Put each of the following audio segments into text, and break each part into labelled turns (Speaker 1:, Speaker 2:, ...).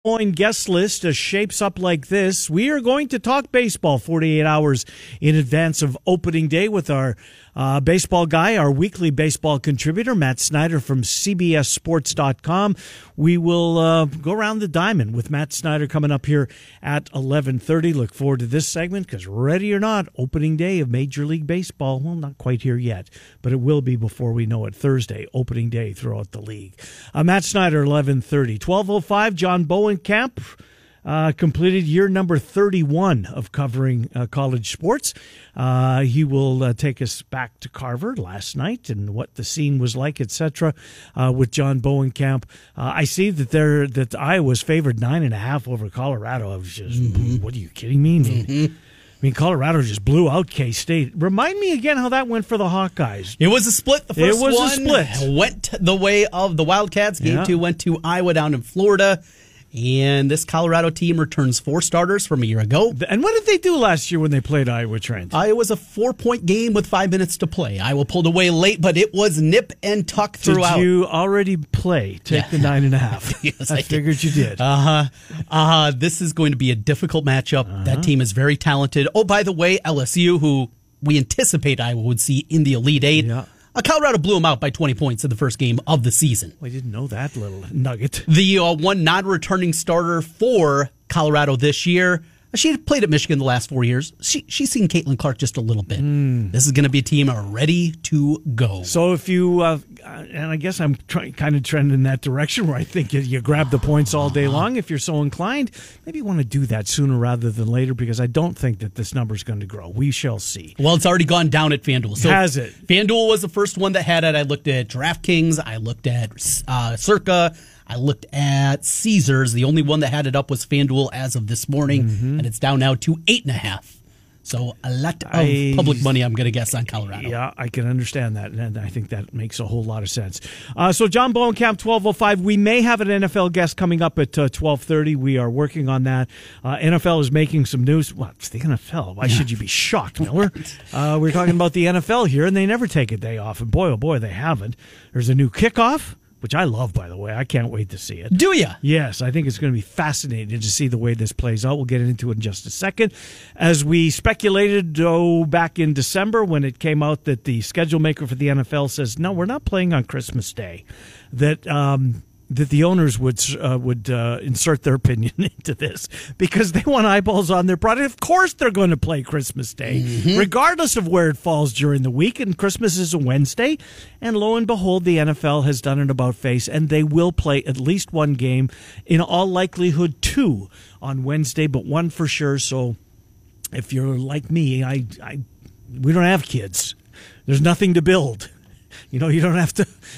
Speaker 1: Guest list shapes up like this. We are going to talk baseball 48 hours in advance of opening day with our baseball guy, our weekly baseball contributor, Matt Snyder from CBSSports.com. We will go around the diamond with Matt Snyder coming up here at 11:30. Look forward to this segment because ready or not, opening day of Major League Baseball. Well, not quite here yet, but it will be before we know it. Thursday, opening day throughout the league. Matt Snyder, 11:30. 12:05, John Bowenkamp completed year number 31 of covering college sports. He will take us back to Carver last night and what the scene was like, etc. With John Bowenkamp. I see that Iowa's favored 9.5 over Colorado. I was just, what are you kidding me? I mean, Colorado just blew out K-State. Remind me again how that went for the Hawkeyes.
Speaker 2: It was a split. The first one
Speaker 1: a split.
Speaker 2: Went the way of the Wildcats. Game 2 went to Iowa down in Florida. And this Colorado team returns 4 starters from a year ago.
Speaker 1: And what did they do last year when they played Iowa, Trent?
Speaker 2: It was a 4-point game with 5 minutes to play. Iowa pulled away late, but it was nip and tuck throughout.
Speaker 1: Did you already take the 9.5?
Speaker 2: Yes,
Speaker 1: I figured you did.
Speaker 2: This is going to be a difficult matchup. That team is very talented. Oh, by the way, LSU, who we anticipate Iowa would see in the Elite Eight.
Speaker 1: Yeah.
Speaker 2: Colorado blew them out by 20 points in the first game of the season.
Speaker 1: I didn't know that little nugget.
Speaker 2: The one non-returning starter for Colorado this year, she played at Michigan the last 4 years. She's seen Caitlin Clark just a little bit. This is going to be a team ready to go.
Speaker 1: So if you, and I guess I'm kind of trending in that direction where I think you grab the points all day long. If you're so inclined, maybe you want to do that sooner rather than later because I don't think that this number is going to grow. We shall see.
Speaker 2: Well, it's already gone down at FanDuel. So
Speaker 1: has it?
Speaker 2: FanDuel was the first one that had it. I looked at DraftKings. I looked at Circa. I looked at Caesars. The only one that had it up was FanDuel as of this morning, and it's down now to 8.5. So a lot of public money, I'm going to guess, on Colorado.
Speaker 1: Yeah, I can understand that, and I think that makes a whole lot of sense. So John Bowenkamp, 12:05. We may have an NFL guest coming up at 12:30. We are working on that. NFL is making some news. Well, it's the NFL. Why should you be shocked, Miller? We're talking about the NFL here, and they never take a day off, and boy, oh boy, they haven't. There's a new kickoff, which I love, by the way. I can't wait to see it.
Speaker 2: Do you?
Speaker 1: Yes, I think it's going to be fascinating to see the way this plays out. We'll get into it in just a second. As we speculated back in December when it came out that the schedule maker for the NFL says, no, we're not playing on Christmas Day, that the owners would insert their opinion into this because they want eyeballs on their product. Of course they're going to play Christmas Day, regardless of where it falls during the week, and Christmas is a Wednesday. And lo and behold, the NFL has done an about-face, and they will play at least one game, in all likelihood 2 on Wednesday, but 1 for sure. So if you're like me, we don't have kids. There's nothing to build. You don't have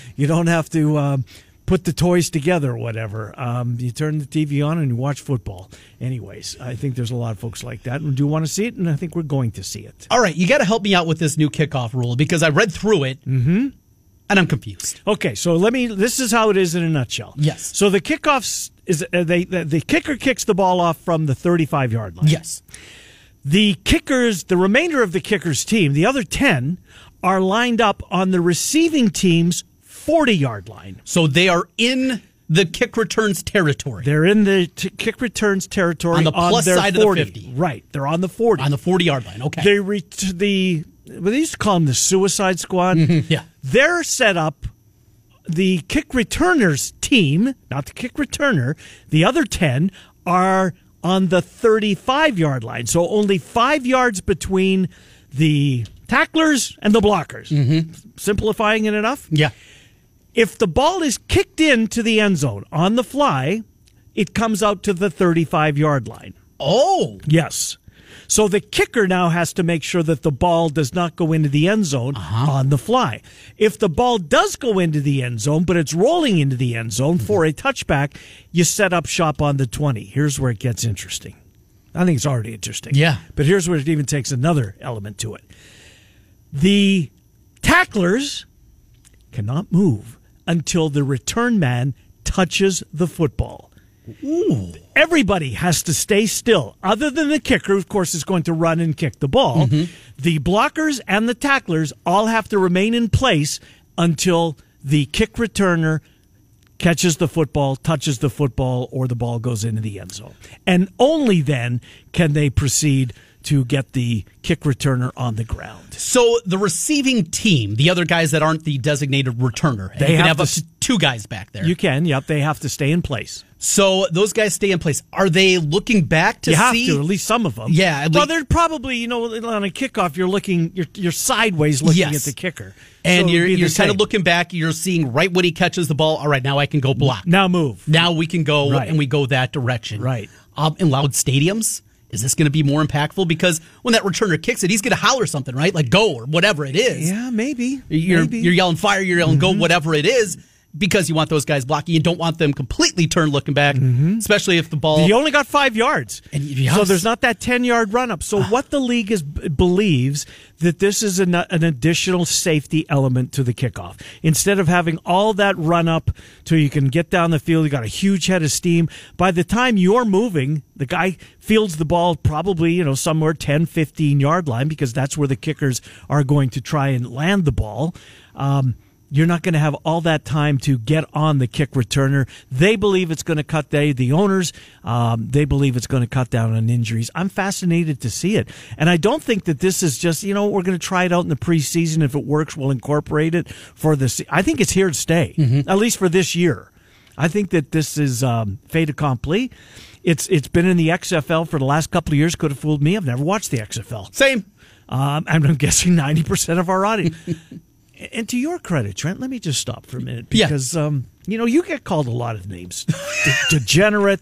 Speaker 1: to put the toys together or whatever. You turn the TV on and you watch football. Anyways, I think there's a lot of folks like that and do want to see it, and I think we're going to see it.
Speaker 2: All right, you got to help me out with this new kickoff rule because I read through it and I'm confused.
Speaker 1: Okay, so this is how it is in a nutshell.
Speaker 2: Yes.
Speaker 1: So the kickoffs is the kicker kicks the ball off from the 35-yard line.
Speaker 2: Yes.
Speaker 1: The remainder of the kicker's team, the other 10, are lined up on the receiving team's 40-yard line.
Speaker 2: So they are in the kick returns territory.
Speaker 1: They're in the kick returns territory
Speaker 2: on the plus side
Speaker 1: 40.
Speaker 2: of the 50.
Speaker 1: Right. They're on the 40.
Speaker 2: On the 40-yard line. Okay.
Speaker 1: They used to call them the Suicide Squad.
Speaker 2: Yeah.
Speaker 1: They're set up. The kick returners team, not the kick returner, the other 10 are on the 35-yard line. So only 5 yards between the tacklers and the blockers. Simplifying it enough?
Speaker 2: Yeah.
Speaker 1: If the ball is kicked into the end zone on the fly, it comes out to the 35-yard line.
Speaker 2: Oh.
Speaker 1: Yes. So the kicker now has to make sure that the ball does not go into the end zone on the fly. If the ball does go into the end zone, but it's rolling into the end zone for a touchback, you set up shop on the 20. Here's where it gets interesting. I think it's already interesting.
Speaker 2: Yeah.
Speaker 1: But here's where it even takes another element to it. The tacklers cannot move until the return man touches the football.
Speaker 2: Ooh.
Speaker 1: Everybody has to stay still, other than the kicker, who, of course, is going to run and kick the ball. The blockers and the tacklers all have to remain in place until the kick returner catches the football, touches the football, or the ball goes into the end zone. And only then can they proceed to get the kick returner on the ground.
Speaker 2: So the receiving team, the other guys that aren't the designated returner,
Speaker 1: They
Speaker 2: you can
Speaker 1: have
Speaker 2: have
Speaker 1: to
Speaker 2: up to 2 guys back there.
Speaker 1: You can, yep. They have to stay in place.
Speaker 2: So those guys stay in place. Are they looking back to
Speaker 1: You have
Speaker 2: see?
Speaker 1: to, at least some of them.
Speaker 2: Yeah,
Speaker 1: Well, they're probably, on a kickoff, you're sideways looking
Speaker 2: Yes.
Speaker 1: at the kicker.
Speaker 2: And
Speaker 1: So it'd be
Speaker 2: you're
Speaker 1: the
Speaker 2: kind of
Speaker 1: same.
Speaker 2: looking back. You're seeing right when he catches the ball. All right, now I can go block.
Speaker 1: Now move.
Speaker 2: Now we can go
Speaker 1: Right.
Speaker 2: and we go that direction.
Speaker 1: Right.
Speaker 2: In loud stadiums, is this going to be more impactful? Because when that returner kicks it, he's going to holler something, right? Like go or whatever it is.
Speaker 1: Yeah, maybe.
Speaker 2: You're
Speaker 1: Maybe.
Speaker 2: yelling fire, you're yelling go, whatever it is, because you want those guys blocking. You don't want them completely turned looking back, especially if the ball.
Speaker 1: He only got 5 yards.
Speaker 2: Yes.
Speaker 1: So there's not that 10-yard run up. So what the league believes that this is an additional safety element to the kickoff. Instead of having all that run up till you can get down the field, you got a huge head of steam. By the time you're moving, the guy fields the ball probably, somewhere 10, 15-yard line, because that's where the kickers are going to try and land the ball. You're not going to have all that time to get on the kick returner. They believe it's going to cut the owners. They believe it's going to cut down on injuries. I'm fascinated to see it. And I don't think that this is just, we're going to try it out in the preseason. If it works, we'll incorporate it for this. I think it's here to stay, at least for this year. I think that this is fait accompli. It's been in the XFL for the last couple of years. Could have fooled me. I've never watched the XFL.
Speaker 2: Same.
Speaker 1: And I'm guessing 90% of our audience. And to your credit, Trent, let me just stop for a minute because, you get called a lot of names. Degenerate,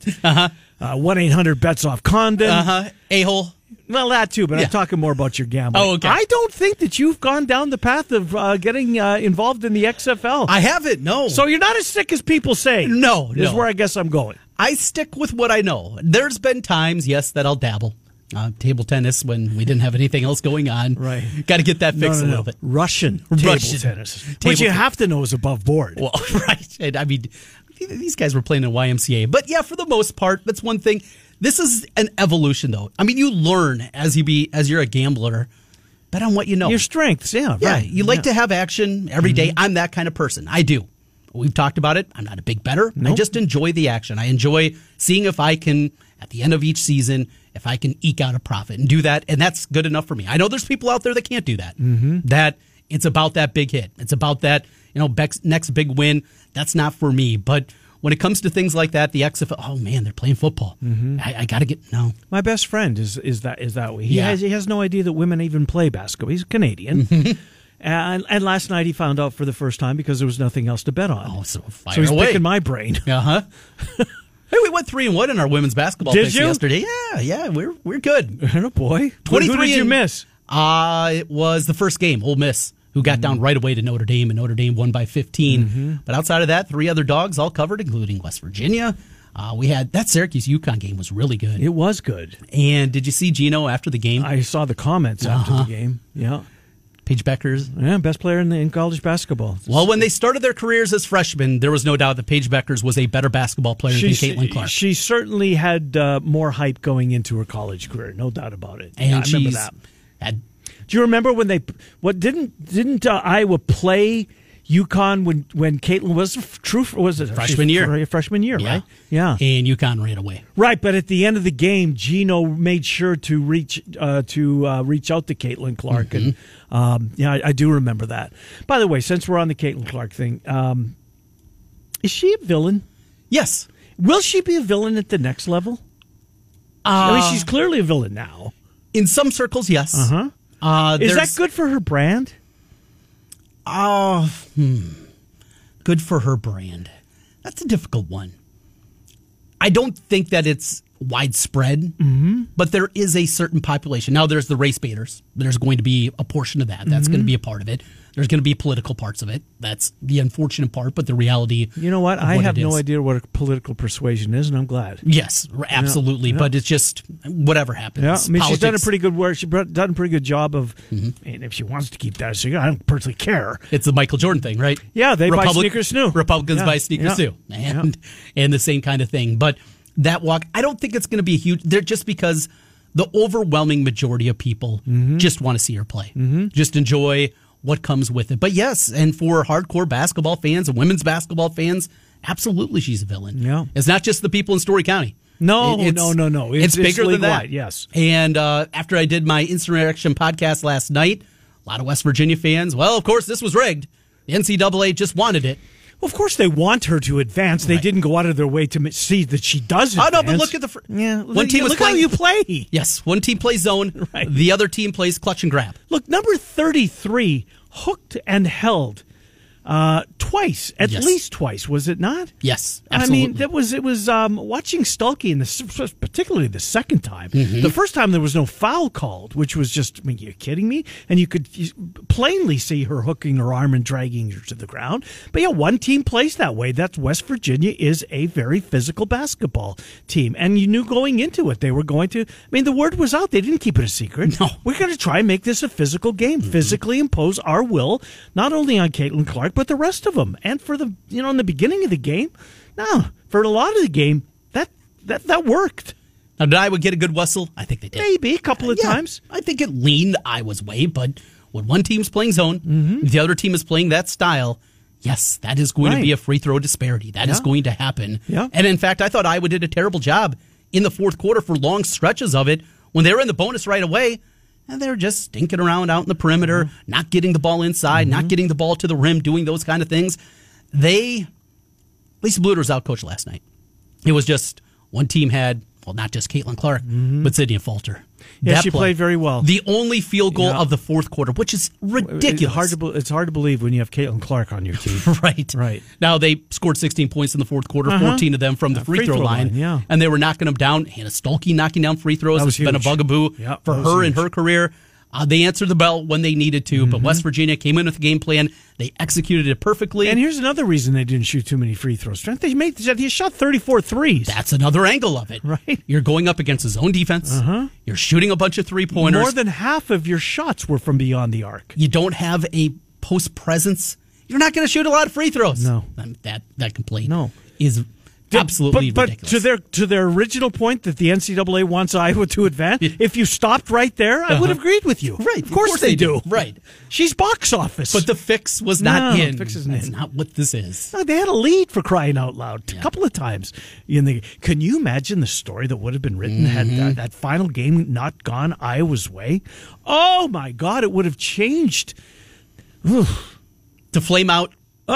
Speaker 1: 1-800-BETS-OFF-CONDON.
Speaker 2: A-hole.
Speaker 1: Well, that too, but
Speaker 2: Yeah.
Speaker 1: I'm talking more about your gambling.
Speaker 2: Oh, okay.
Speaker 1: I don't think that you've gone down the path of getting involved in the XFL.
Speaker 2: I haven't, no.
Speaker 1: So you're not as sick as people say.
Speaker 2: No,
Speaker 1: Is
Speaker 2: no.
Speaker 1: where I guess I'm going.
Speaker 2: I stick with what I know. There's been times, yes, that I'll dabble. Table tennis when we didn't have anything else going on.
Speaker 1: Right.
Speaker 2: Got to get that fixed a little bit.
Speaker 1: Russian table tennis. Which you have to know is above board.
Speaker 2: Well, right. And I mean, these guys were playing in YMCA. But yeah, for the most part, that's one thing. This is an evolution, though. I mean, you learn as you're a gambler, bet on what you know.
Speaker 1: Your strengths, yeah,
Speaker 2: Yeah,
Speaker 1: right.
Speaker 2: you like to have action every day. I'm that kind of person. I do. We've talked about it. I'm not a big bettor.
Speaker 1: Nope.
Speaker 2: I just enjoy the action. I enjoy seeing if I can, at the end of each season, if I can eke out a profit and do that. And that's good enough for me. I know there's people out there that can't do that. That it's about that big hit. It's about that, next big win. That's not for me. But when it comes to things like that, the XFL, oh man, they're playing football. I got to no.
Speaker 1: My best friend is that way. He
Speaker 2: Yeah.
Speaker 1: has no idea that women even play basketball. He's Canadian. And last night he found out for the first time because there was nothing else to bet on.
Speaker 2: Oh, so fire
Speaker 1: so he's
Speaker 2: away.
Speaker 1: picking my brain.
Speaker 2: Uh-huh. Hey, we went 3-1 in our women's basketball
Speaker 1: Did
Speaker 2: picks
Speaker 1: you?
Speaker 2: yesterday. Yeah, we're good.
Speaker 1: Oh boy,
Speaker 2: 23
Speaker 1: Who did you
Speaker 2: and-
Speaker 1: miss?
Speaker 2: It was the first game, Ole Miss, who got down right away to Notre Dame, and Notre Dame won by 15. But outside of that, 3 other dogs all covered, including West Virginia. We had that Syracuse-UConn game was really good.
Speaker 1: It was good.
Speaker 2: And did you see Gino after the game?
Speaker 1: I saw the comments after the game. Yeah,
Speaker 2: Paige Beckers.
Speaker 1: yeah, best player in college basketball.
Speaker 2: Well, when they started their careers as freshmen, there was no doubt that Paige Beckers was a better basketball player than Caitlin Clark.
Speaker 1: She certainly had more hype going into her college career, no doubt about it.
Speaker 2: And
Speaker 1: Yeah, I remember
Speaker 2: she's
Speaker 1: that.
Speaker 2: had
Speaker 1: Do you remember when didn't Iowa play UConn when Caitlin was
Speaker 2: Freshman year.
Speaker 1: freshman year, right? Yeah.
Speaker 2: And UConn ran away.
Speaker 1: Right, but at the end of the game, Gino made sure to reach out to Caitlin Clark, and I do remember that. By the way, since we're on the Caitlin Clark thing, is she a villain?
Speaker 2: Yes.
Speaker 1: Will she be a villain at the next level? I mean, she's clearly a villain now.
Speaker 2: In some circles, yes.
Speaker 1: Is that good for her brand?
Speaker 2: Good for her brand? That's a difficult one. I don't think that it's widespread, but there is a certain population. Now, there's the race baiters. There's going to be a portion of that. That's going to be a part of it. There's going to be political parts of it. That's the unfortunate part, but the reality.
Speaker 1: You know what?
Speaker 2: of
Speaker 1: I have
Speaker 2: it
Speaker 1: no
Speaker 2: is.
Speaker 1: idea what a political persuasion is, and I'm glad.
Speaker 2: Yes, absolutely.
Speaker 1: Yeah.
Speaker 2: But it's just whatever happens.
Speaker 1: Yeah, I mean, she's done a
Speaker 2: Politics-
Speaker 1: pretty good work. She's done a pretty good job of, and if she wants to keep that a secret, I don't personally care.
Speaker 2: It's the Michael Jordan thing, right?
Speaker 1: Yeah, they buy sneakers new.
Speaker 2: Republicans
Speaker 1: Yeah,
Speaker 2: buy sneakers
Speaker 1: yeah,
Speaker 2: too, and the same kind of thing. But that walk, I don't think it's going to be a huge. They're just because the overwhelming majority of people just want to see her play, just enjoy what comes with it. But yes, and for hardcore basketball fans and women's basketball fans, Absolutely, she's a villain.
Speaker 1: Yeah.
Speaker 2: It's not just the people in Story County.
Speaker 1: No.
Speaker 2: It's bigger than that.
Speaker 1: Yes.
Speaker 2: And after I did my Insurrection podcast last night, a lot of West Virginia fans, well, of course, this was rigged. The NCAA just wanted it.
Speaker 1: Well, of course, they want her to advance. They didn't go out of their way to see that she does advance.
Speaker 2: Oh, no, but look at
Speaker 1: one team look how you play.
Speaker 2: Yes, one team plays zone.
Speaker 1: Right.
Speaker 2: The other team plays clutch and grab.
Speaker 1: Look, number 33 hooked and held twice, at least twice, was it not?
Speaker 2: Yes, absolutely.
Speaker 1: I mean, it was watching Stuelke in particularly the second time. The first time there was no foul called, which was just, I mean, you're kidding me? And you could plainly see her hooking her arm and dragging her to the ground. But yeah, one team plays that way. That's West Virginia is a very physical basketball team. And you knew going into it they were going to, I mean, the word was out. They didn't keep it a secret.
Speaker 2: No.
Speaker 1: We're going to try and make this a physical game, physically impose our will, not only on Caitlin Clark, but the rest of them. And for the, in the beginning of the game, no, for a lot of the game, that worked.
Speaker 2: Now, did Iowa get a good whistle? I think they did.
Speaker 1: Maybe a couple of times.
Speaker 2: I think it leaned Iowa's way, but when one team's playing zone, the other team is playing that style, yes, that is going to be a free throw disparity. That is going to happen.
Speaker 1: Yeah.
Speaker 2: And in fact, I thought Iowa did a terrible job in the fourth quarter for long stretches of it when they were in the bonus right away. And they're just stinking around out in the perimeter, not getting the ball inside, not getting the ball to the rim, doing those kind of things. Lisa Bluder was outcoached last night. It was just one team had, well, not just Caitlin Clark, but Sydney Falter.
Speaker 1: Yeah, she played very well.
Speaker 2: The only field goal of the fourth quarter, which is ridiculous.
Speaker 1: It's hard to believe when you have Caitlin Clark on your team.
Speaker 2: Right. Now, they scored 16 points in the fourth quarter, 14 of them from the free throw line.
Speaker 1: Yeah.
Speaker 2: And they were knocking them down. Hannah Stuelke knocking down free throws. It's been a bugaboo for her in her career. They answered the bell when they needed to, but West Virginia came in with a game plan. They executed it perfectly.
Speaker 1: And here's another reason they didn't shoot too many free throws. They shot 34 threes.
Speaker 2: That's another angle of it.
Speaker 1: Right.
Speaker 2: You're going up against a zone defense. You're shooting a bunch of three-pointers.
Speaker 1: More than half of your shots were from beyond the arc.
Speaker 2: You don't have a post presence. You're not going to shoot a lot of free throws.
Speaker 1: No.
Speaker 2: That complaint is absolutely ridiculous.
Speaker 1: But to their original point that the NCAA wants Iowa to advance, if you stopped right there, I would have agreed with you.
Speaker 2: Right.
Speaker 1: Of course they do.
Speaker 2: Right.
Speaker 1: She's box office.
Speaker 2: But the fix was not in.
Speaker 1: The fix isn't
Speaker 2: That's
Speaker 1: in.
Speaker 2: not what this is.
Speaker 1: No, they had a lead for crying out loud a couple of times. Can you imagine the story that would have been written had that final game not gone Iowa's way? Oh, my God, it would have changed.
Speaker 2: To flame out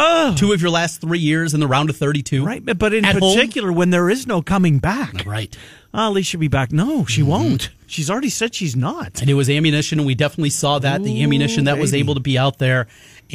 Speaker 2: 2 of your last 3 years in the round of 32.
Speaker 1: Right, but in particular, when there is no coming back.
Speaker 2: Right.
Speaker 1: At least she'll be back. No, she won't. She's already said she's not.
Speaker 2: And it was ammunition, and we definitely saw that. The ammunition that was able to be out there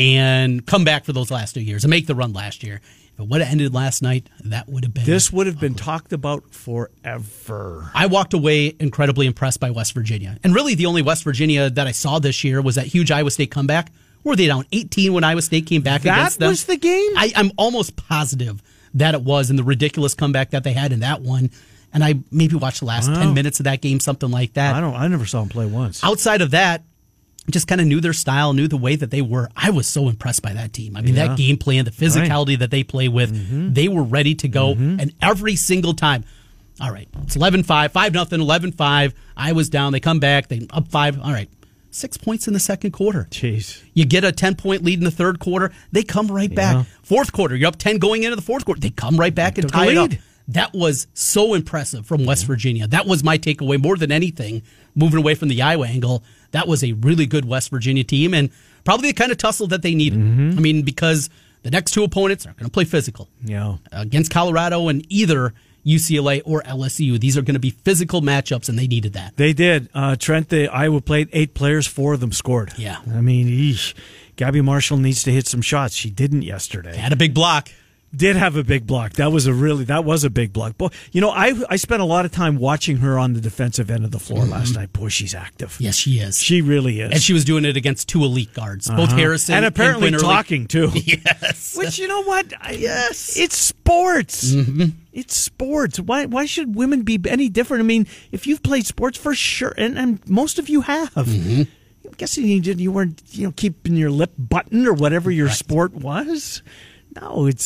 Speaker 2: and come back for those last 2 years and make the run last year. If it would have ended last night, that would have been...
Speaker 1: This would have been talked about forever.
Speaker 2: I walked away incredibly impressed by West Virginia. And really, the only West Virginia that I saw this year was that huge Iowa State comeback. Were they down 18 when Iowa State came back against them?
Speaker 1: That was the game?
Speaker 2: I'm almost positive that it was, and the ridiculous comeback that they had in that one. And I maybe watched the last 10 minutes of that game, something like that.
Speaker 1: I never saw them play once.
Speaker 2: Outside of that, just kind of knew their style, knew the way that they were. I was so impressed by that team. I mean, that game plan, the physicality that they play with, they were ready to go. And every single time, all right, it's 11-5, 5-0, 11-5. I was down. They come back. They up 5. All right. 6 points in the second quarter.
Speaker 1: Jeez.
Speaker 2: You get a 10-point lead in the third quarter. They come right back. Fourth quarter, you're up 10 going into the fourth quarter. They come right back and tie it up. That was so impressive from West Virginia. That was my takeaway more than anything, moving away from the Iowa angle. That was a really good West Virginia team and probably the kind of tussle that they needed. I mean, because the next two opponents are going to play physical.
Speaker 1: Yeah.
Speaker 2: Against Colorado and either UCLA or LSU. These are going to be physical matchups, and they needed that.
Speaker 1: They did. Trent, Iowa played 8 players, 4 of them scored.
Speaker 2: Yeah.
Speaker 1: I mean, Gabby Marshall needs to hit some shots. She didn't yesterday.
Speaker 2: Had a big block.
Speaker 1: Did have a big block. That was a big block. But, I spent a lot of time watching her on the defensive end of the floor last night. Boy, she's active.
Speaker 2: Yes, she is.
Speaker 1: She really is.
Speaker 2: And she was doing it against 2 elite guards, both Harrison
Speaker 1: and apparently
Speaker 2: and
Speaker 1: talking, too.
Speaker 2: Yes.
Speaker 1: Which, you know what?
Speaker 2: Yes.
Speaker 1: It's sports. It's sports. Why should women be any different? I mean, if you've played sports, for sure, and most of you have. I'm guessing you weren't keeping your lip buttoned or whatever your sport was. No, it's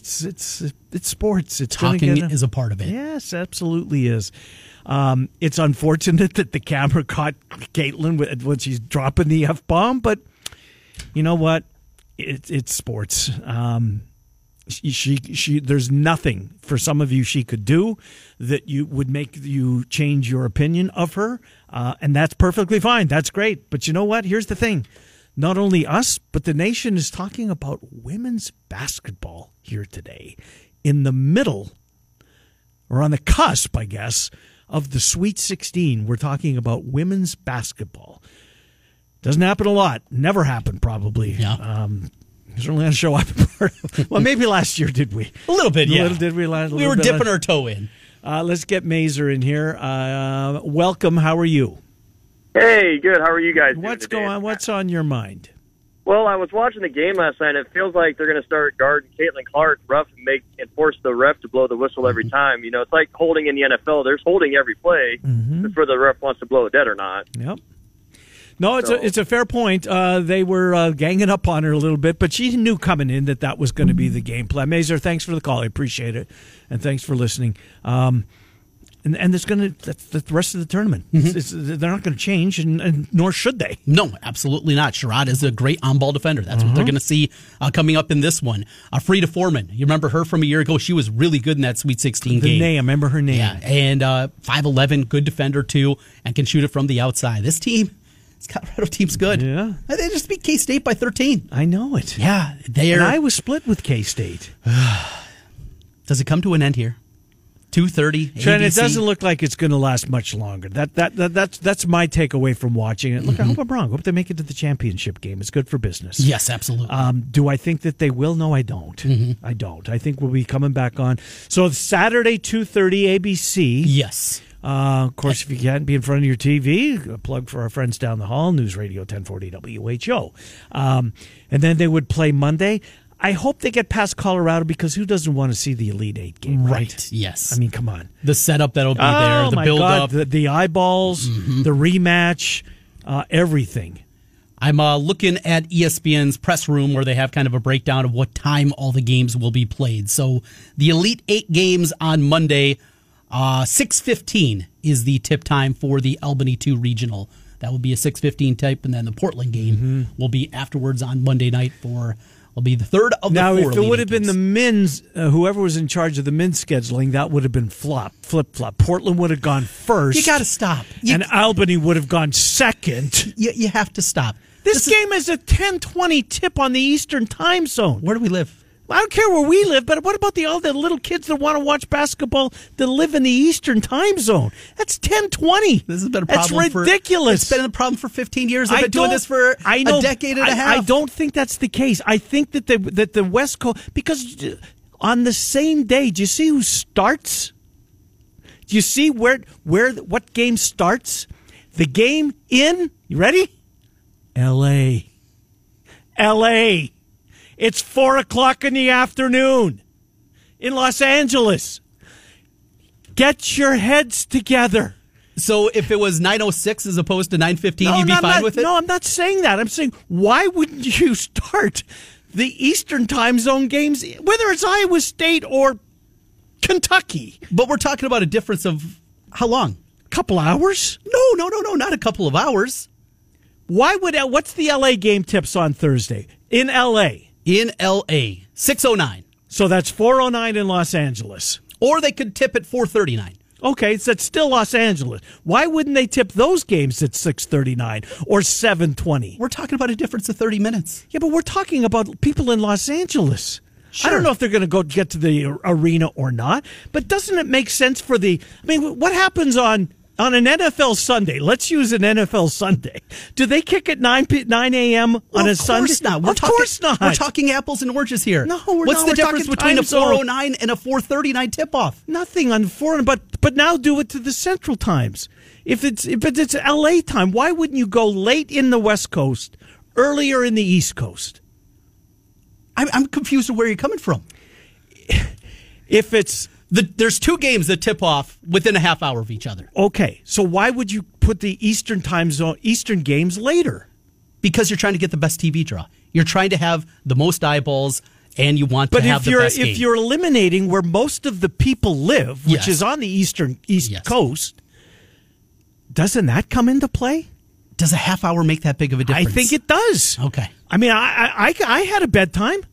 Speaker 1: sports. It's
Speaker 2: talking is a part of it.
Speaker 1: Yes, absolutely is. It's unfortunate that the camera caught Caitlin when she's dropping the F-bomb, but you know what? It's sports. She there's nothing for some of you she could do that you would make you change your opinion of her, and that's perfectly fine. That's great. But you know what? Here's the thing. Not only us, but the nation is talking about women's basketball here today, in the middle, or on the cusp, I guess, of the Sweet 16. We're talking about women's basketball. Doesn't happen a lot. Never happened, probably.
Speaker 2: Yeah.
Speaker 1: Certainly on a show well, maybe last year, did we?
Speaker 2: A little bit, yeah.
Speaker 1: Did we?
Speaker 2: We were dipping our toe in.
Speaker 1: Let's get Mazer in here. Welcome. How are you?
Speaker 3: Hey, good. How are you guys doing
Speaker 1: What's
Speaker 3: today?
Speaker 1: going on? What's on your mind?
Speaker 3: Well, I was watching the game last night, and it feels like they're going to start guarding Caitlin Clark rough and force the ref to blow the whistle every time. You know, it's like holding in the NFL. There's holding every play. It's whether the ref wants to blow it dead or not.
Speaker 1: Yep. No, it's a fair point. They were ganging up on her a little bit, but she knew coming in that was going to be the game plan. Mazer, thanks for the call. I appreciate it, and thanks for listening. And that's the rest of the tournament. They're not going to change, and nor should they.
Speaker 2: No, absolutely not. Sherrod is a great on-ball defender. That's what they're going to see coming up in this one. Frida Foreman, you remember her from a year ago? She was really good in that Sweet 16 game.
Speaker 1: The name, I remember her name.
Speaker 2: Yeah, and 5'11", good defender too, and can shoot it from the outside. This team, this Colorado team's good.
Speaker 1: Yeah.
Speaker 2: They just beat K-State by 13.
Speaker 1: I know it.
Speaker 2: Yeah,
Speaker 1: and I was split with K-State.
Speaker 2: Does it come to an end here? 2:30.
Speaker 1: And it doesn't look like it's going to last much longer. That's my takeaway from watching it. Look, I hope I'm wrong. I hope they make it to the championship game. It's good for business.
Speaker 2: Yes, absolutely.
Speaker 1: Do I think that they will? No, I don't. I don't. I think we'll be coming back on. So Saturday, 2:30, ABC.
Speaker 2: Yes.
Speaker 1: Of course, if you can't be in front of your TV, a plug for our friends down the hall, News Radio 1040 WHO. And then they would play Monday. I hope they get past Colorado, because who doesn't want to see the Elite Eight game, right?
Speaker 2: Yes.
Speaker 1: I mean, come on.
Speaker 2: The setup that'll be there, the build-up.
Speaker 1: The eyeballs, the rematch, everything.
Speaker 2: I'm looking at ESPN's press room where they have kind of a breakdown of what time all the games will be played. So the Elite Eight games on Monday, 6:15 is the tip time for the Albany 2 Regional. That will be a 6:15 tip, and then the Portland game will be afterwards on Monday night will be the third of the four.
Speaker 1: Now, if it
Speaker 2: Elite
Speaker 1: would have been
Speaker 2: games.
Speaker 1: the men's, whoever was in charge of the men's scheduling, that would have been flip-flop. Portland would have gone first.
Speaker 2: You got to stop.
Speaker 1: And Albany would have gone second.
Speaker 2: You have to stop.
Speaker 1: This game is a 10:20 tip on the Eastern time zone.
Speaker 2: Where do we live?
Speaker 1: I don't care where we live, but what about all the little kids that want to watch basketball that live in the Eastern time zone? That's 10:20.
Speaker 2: This has been a problem.
Speaker 1: That's ridiculous.
Speaker 2: It's been a problem for 15 years. I've been doing this for a decade and a half.
Speaker 1: I don't think that's the case. I think that the West Coast, because on the same day, do you see who starts? Do you see what game starts? The game in, you ready? L.A. It's 4:00 in the afternoon in Los Angeles. Get your heads together.
Speaker 2: So if it was 9:06 as opposed to 9:15, you'd be fine with it?
Speaker 1: No, I'm not saying that. I'm saying, why wouldn't you start the Eastern time zone games, whether it's Iowa State or Kentucky?
Speaker 2: But we're talking about a difference of how long?
Speaker 1: Couple hours?
Speaker 2: No, not a couple of hours.
Speaker 1: What's the LA game tips on Thursday? In LA.
Speaker 2: In LA, 6:09.
Speaker 1: So that's 4:09 in Los Angeles.
Speaker 2: Or they could tip at 4:39.
Speaker 1: Okay, so it's still Los Angeles. Why wouldn't they tip those games at 6:39 or 7:20?
Speaker 2: We're talking about a difference of 30 minutes.
Speaker 1: Yeah, but we're talking about people in Los Angeles.
Speaker 2: Sure.
Speaker 1: I don't know if they're going to go get to the arena or not, but doesn't it make sense for what happens on an NFL Sunday? Let's use an NFL Sunday. Do they kick at 9 a.m. on a Sunday?
Speaker 2: Of course not.
Speaker 1: Of course not.
Speaker 2: We're talking apples and oranges here.
Speaker 1: No, we're
Speaker 2: What's
Speaker 1: not.
Speaker 2: the
Speaker 1: We're
Speaker 2: difference
Speaker 1: talking
Speaker 2: between a
Speaker 1: time zone.
Speaker 2: 4:09 and a 4:39 tip-off?
Speaker 1: Nothing on foreign, but now do it to the Central Times. If it's LA time, why wouldn't you go late in the West Coast, earlier in the East Coast?
Speaker 2: I'm confused with where you're coming from.
Speaker 1: If it's
Speaker 2: there's two games that tip off within a half hour of each other.
Speaker 1: Okay, so why would you put the Eastern time zone, Eastern games later?
Speaker 2: Because you're trying to get the best TV draw. You're trying to have the most eyeballs, and you want to have the best game.
Speaker 1: But if you're eliminating where most of the people live, which
Speaker 2: Yes.
Speaker 1: is on the East
Speaker 2: Yes.
Speaker 1: Coast, doesn't that come into play?
Speaker 2: Does a half hour make that big of a difference?
Speaker 1: I think it does.
Speaker 2: Okay.
Speaker 1: I mean, I had a bedtime.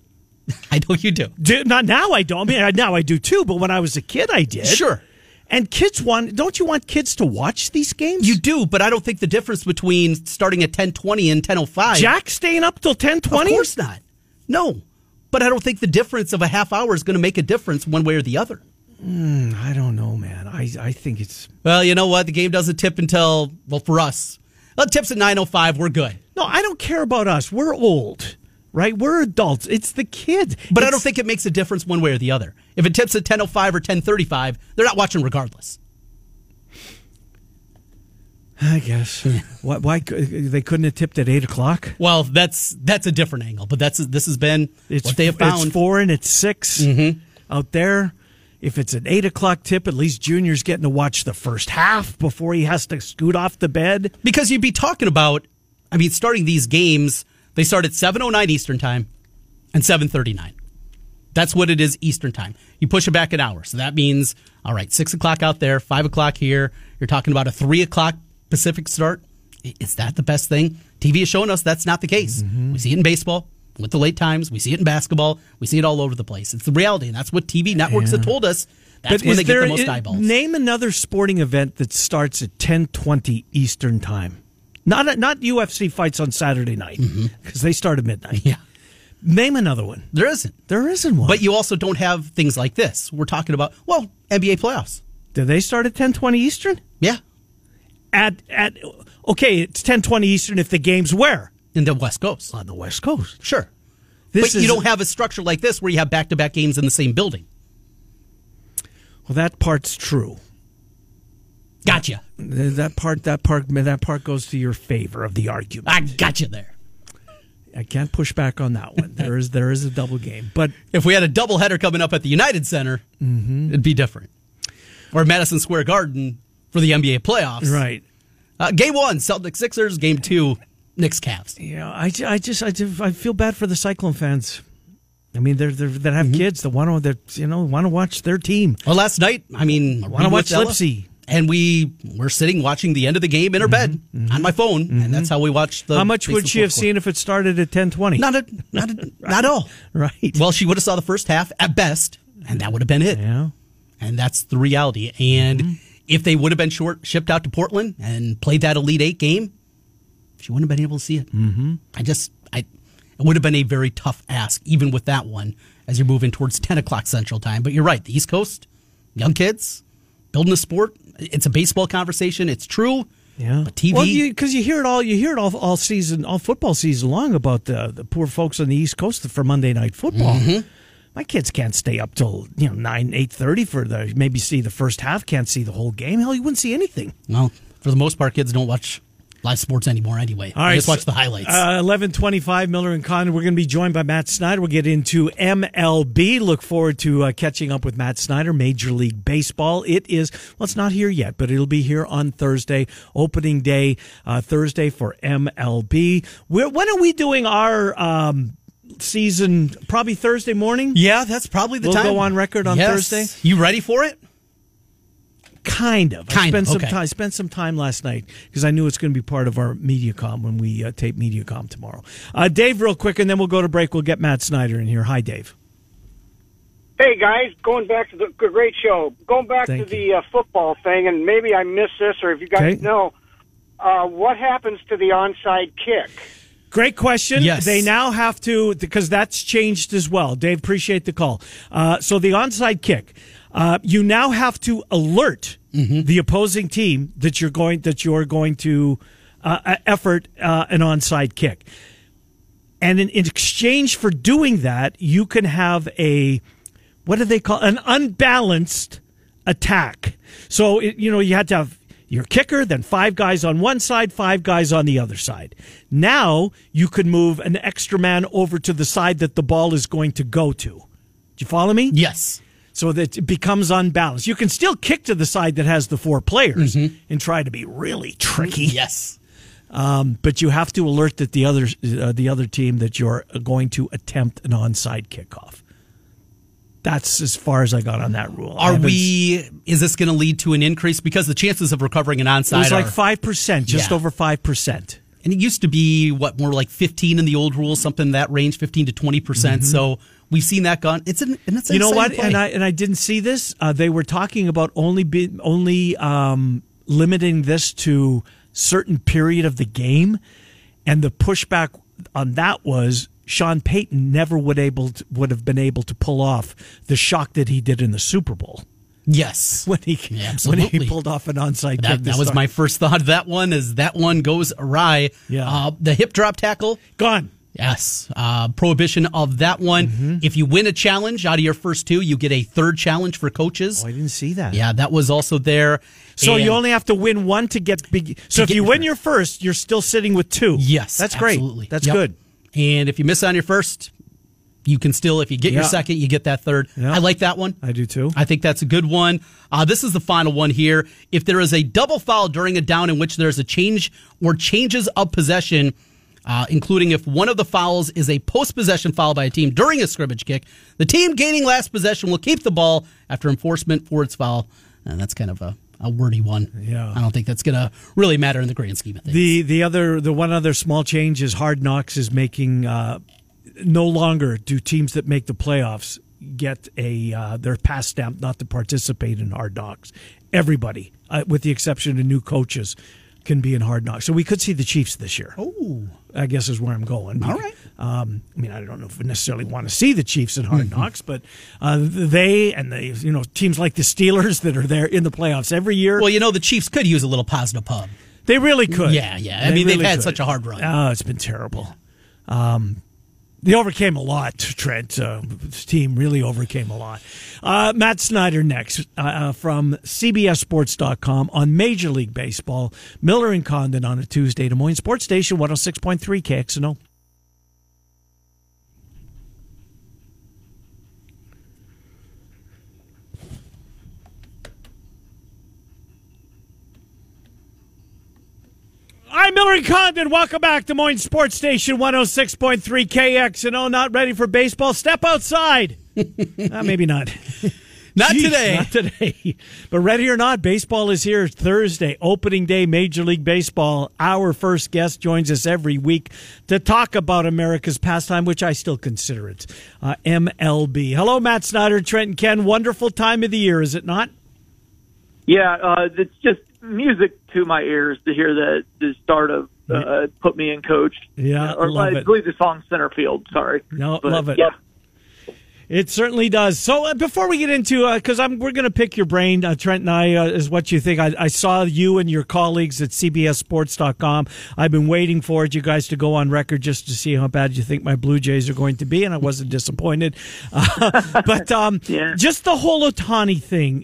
Speaker 2: I know you do.
Speaker 1: Not now I don't. I mean, now I do too, but when I was a kid, I did.
Speaker 2: Sure.
Speaker 1: And don't you want kids to watch these games?
Speaker 2: You do, but I don't think the difference between starting at 10:20 and 10:05.
Speaker 1: Jack staying up till 10:20?
Speaker 2: Of course not. No. But I don't think the difference of a half hour is going to make a difference one way or the other.
Speaker 1: I don't know, man. I think it's...
Speaker 2: Well, you know what? The game doesn't tip until, well, for us. Well, it tips at 9:05. We're good.
Speaker 1: No, I don't care about us. We're old, right? We're adults. It's the kids.
Speaker 2: But I don't think it makes a difference one way or the other. If it tips at 10:05 or 10:35, they're not watching regardless.
Speaker 1: I guess. Yeah. Why they couldn't have tipped at 8 o'clock?
Speaker 2: Well, that's a different angle. But this has been what they have found.
Speaker 1: It's 4 and it's 6 out there. If it's an 8 o'clock tip, at least Junior's getting to watch the first half before he has to scoot off the bed.
Speaker 2: Because you'd be talking about, starting these games, they start at 7:09 Eastern Time and 7:39. That's what it is Eastern Time. You push it back an hour. So that means, all right, 6 o'clock out there, 5 o'clock here. You're talking about a 3 o'clock Pacific start. Is that the best thing? TV is showing us that's not the case. We see it in baseball with the late times. We see it in basketball. We see it all over the place. It's the reality, and that's what TV networks have told us. That's when they get the most eyeballs.
Speaker 1: Name another sporting event that starts at 10:20 Eastern Time. Not UFC fights on Saturday night, because they start at midnight.
Speaker 2: Yeah.
Speaker 1: Name another one.
Speaker 2: There isn't.
Speaker 1: There isn't one.
Speaker 2: But you also don't have things like this. We're talking about, NBA playoffs.
Speaker 1: Do they start at 10:20 Eastern?
Speaker 2: Yeah.
Speaker 1: Okay, it's 10:20 Eastern if the game's where?
Speaker 2: In the West Coast.
Speaker 1: On the West Coast.
Speaker 2: Sure. But you don't have a structure like this where you have back-to-back games in the same building.
Speaker 1: Well, that part's true.
Speaker 2: Gotcha.
Speaker 1: That part goes to your favor of the argument.
Speaker 2: I got you there.
Speaker 1: I can't push back on that one. There is a double game. But
Speaker 2: if we had a doubleheader coming up at the United Center, it'd be different. Or Madison Square Garden for the NBA playoffs.
Speaker 1: Right.
Speaker 2: Game 1, Celtics Sixers. Game 2, Knicks Cavs.
Speaker 1: Yeah, I feel bad for the Cyclone fans. I mean, they that have kids that want to watch their team.
Speaker 2: Well, last night,
Speaker 1: want to watch Lipsy.
Speaker 2: And we were sitting watching the end of the game in our bed on my phone, and that's how we watched the.
Speaker 1: How much would she have seen if it started at 10:20?
Speaker 2: Not at all.
Speaker 1: Right.
Speaker 2: Well, she would have saw the first half at best, and that would have been it.
Speaker 1: Yeah.
Speaker 2: And that's the reality. And if they would have been shipped out to Portland and played that Elite Eight game, she wouldn't have been able to see it. It would have been a very tough ask, even with that one, as you're moving towards 10 o'clock Central Time. But you're right, the East Coast, young kids, building a sport. It's a baseball conversation. It's true.
Speaker 1: Yeah.
Speaker 2: But TV.
Speaker 1: Well, because you hear it all season, all football season long about the poor folks on the East Coast for Monday Night Football. My kids can't stay up till 8:30 for maybe see the first half. Can't see the whole game. Hell, you wouldn't see anything.
Speaker 2: Well, for the most part, kids don't watch live sports anymore anyway.
Speaker 1: All right,
Speaker 2: just watch the highlights.
Speaker 1: 11:25, Miller and Condon. We're going to be joined by Matt Snyder. We'll get into MLB. Look forward to catching up with Matt Snyder, Major League Baseball. It's not here yet, but it'll be here on Thursday, opening day, Thursday for MLB. When are we doing our season? Probably Thursday morning?
Speaker 2: Yeah, that's probably the time.
Speaker 1: We'll go on record on Thursday.
Speaker 2: You ready for it?
Speaker 1: Kind of. I spent some time last night because I knew it's going to be part of our MediaCom when we tape MediaCom tomorrow. Dave, real quick, and then we'll go to break. We'll get Matt Snyder in here. Hi, Dave.
Speaker 4: Hey, guys. Going back to the great show. Going back to the football thing, and maybe I missed this, or if you guys know, what happens to the onside kick?
Speaker 1: Great question.
Speaker 2: Yes.
Speaker 1: They now have to, because that's changed as well. Dave, appreciate the call. So the onside kick, you now have to alert the opposing team that you're going to effort an onside kick. And in exchange for doing that, you can have what do they call an unbalanced attack. So you had to have your kicker, then 5 guys on one side, 5 guys on the other side. Now you could move an extra man over to the side that the ball is going to go to. Do you follow me?
Speaker 2: Yes.
Speaker 1: So that it becomes unbalanced. You can still kick to the side that has the 4 players and try to be really tricky.
Speaker 2: Yes.
Speaker 1: But you have to alert that the other team that you're going to attempt an onside kickoff. That's as far as I got on that rule.
Speaker 2: Is this going to lead to an increase? Because the chances of recovering an onside
Speaker 1: it was like 5%, just over 5%.
Speaker 2: And it used to be, more like 15 in the old rule, something in that range, 15 to 20%. So We've seen that gone. It's an
Speaker 1: you know what?
Speaker 2: play.
Speaker 1: And I didn't see this. They were talking about only limiting this to certain period of the game, and the pushback on that was Sean Payton never would have been able to pull off the shock that he did in the Super Bowl.
Speaker 2: Yes,
Speaker 1: when he pulled off an onside kick.
Speaker 2: That was my first thought of that one. As that one goes awry, the hip drop tackle
Speaker 1: gone.
Speaker 2: Yes, prohibition of that one. Mm-hmm. If you win a challenge out of your first two, you get a third challenge for coaches.
Speaker 1: Oh, I didn't see that.
Speaker 2: Yeah, that was also there.
Speaker 1: So you only have to win one to get big. So if you win your first, you're still sitting with two.
Speaker 2: Yes,
Speaker 1: that's great.
Speaker 2: Absolutely.
Speaker 1: That's good.
Speaker 2: And if you miss on your first, you can still, if you get your second, you get that third. Yeah. I like that one.
Speaker 1: I do too.
Speaker 2: I think that's a good one. This is the final one here. If there is a double foul during a down in which there's a change or changes of possession, including if one of the fouls is a post-possession foul by a team during a scrimmage kick, the team gaining last possession will keep the ball after enforcement for its foul. And that's kind of a wordy one.
Speaker 1: Yeah.
Speaker 2: I don't think that's going to really matter in the grand scheme of things.
Speaker 1: The one other small change is Hard Knocks is making no longer do teams that make the playoffs get their pass stamp not to participate in Hard Knocks. Everybody, with the exception of new coaches, can be in Hard Knocks. So we could see the Chiefs this year.
Speaker 2: Oh,
Speaker 1: I guess is where I'm going.
Speaker 2: All right.
Speaker 1: I mean, I don't know if we necessarily want to see the Chiefs in Hard Knocks, but they and teams like the Steelers that are there in the playoffs every year.
Speaker 2: Well, the Chiefs could use a little positive pub.
Speaker 1: They really could.
Speaker 2: Yeah. I mean, they've had such a hard run.
Speaker 1: Oh, it's been terrible. They overcame a lot, Trent. This team really overcame a lot. Matt Snyder next from CBSSports.com on Major League Baseball. Miller and Condon on a Tuesday. Des Moines Sports Station 106.3 KXNO. I'm Miller and Condon. Welcome back to Des Moines Sports Station 106.3 KXNO. Not ready for baseball? Step outside. Maybe not.
Speaker 2: Not today.
Speaker 1: Not today. But ready or not, baseball is here Thursday, opening day, Major League Baseball. Our first guest joins us every week to talk about America's pastime, which I still consider it, MLB. Hello, Matt Snyder, Trent and Ken. Wonderful time of the year, is it not?
Speaker 5: Yeah, it's just music to my ears to hear the start of Put Me in Coach.
Speaker 1: Yeah,
Speaker 5: I believe the song Center Field. Sorry.
Speaker 1: No, love it.
Speaker 5: Yeah.
Speaker 1: It certainly does. So before we get into, because we're going to pick your brain, Trent and I, is what you think. I saw you and your colleagues at CBSSports.com. I've been waiting for it, you guys to go on record just to see how bad you think my Blue Jays are going to be, and I wasn't disappointed. But just the whole Ohtani thing.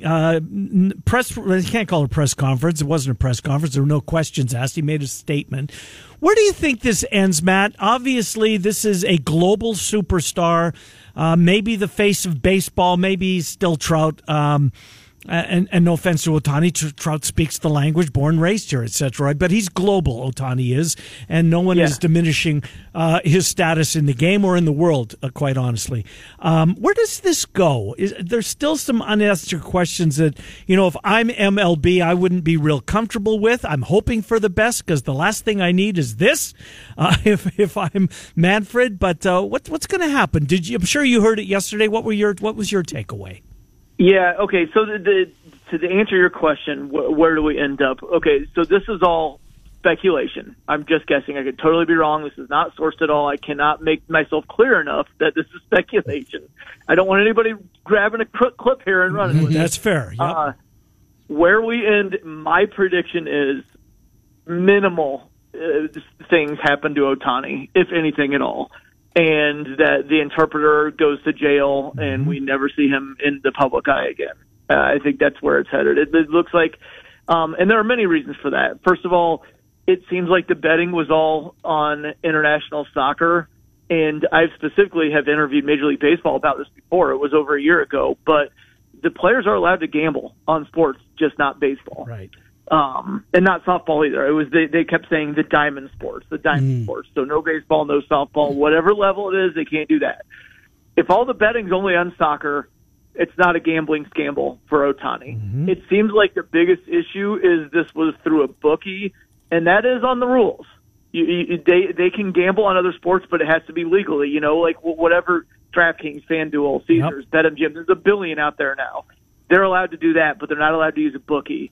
Speaker 1: You can't call it a press conference. It wasn't a press conference. There were no questions asked. He made a statement. Where do you think this ends, Matt? Obviously, this is a global superstar. Maybe the face of baseball, maybe still Trout. And no offense to Ohtani, Trout speaks the language, born, raised here, etc. But he's global, Ohtani is, and no one is diminishing his status in the game or in the world, quite honestly. Where does this go? There's still some unanswered questions that, if I'm MLB, I wouldn't be real comfortable with. I'm hoping for the best because the last thing I need is this if I'm Manfred. But what's going to happen? I'm sure you heard it yesterday. What was your takeaway?
Speaker 5: Yeah, okay, so to answer your question, where do we end up? Okay, so this is all speculation. I'm just guessing. I could totally be wrong. This is not sourced at all. I cannot make myself clear enough that this is speculation. I don't want anybody grabbing a clip here and running with it.
Speaker 1: That's fair. Yep.
Speaker 5: Where we end, my prediction is minimal things happen to Ohtani, if anything at all. And that the interpreter goes to jail and we never see him in the public eye again. I think that's where it's headed. It looks like, and there are many reasons for that. First of all, it seems like the betting was all on international soccer, and I specifically have interviewed Major League Baseball about this before. It was over a year ago, but the players are allowed to gamble on sports, just not baseball.
Speaker 1: Right.
Speaker 5: And not softball either. It was they kept saying the diamond sports. So no baseball, no softball, whatever level it is, they can't do that. If all the betting's only on soccer, it's not a gambling scandal for Ohtani. Mm-hmm. It seems like the biggest issue is this was through a bookie, and that is on the rules. They can gamble on other sports, but it has to be legally. Like whatever DraftKings, FanDuel, Caesars, BetMGM. There's a billion out there now. They're allowed to do that, but they're not allowed to use a bookie.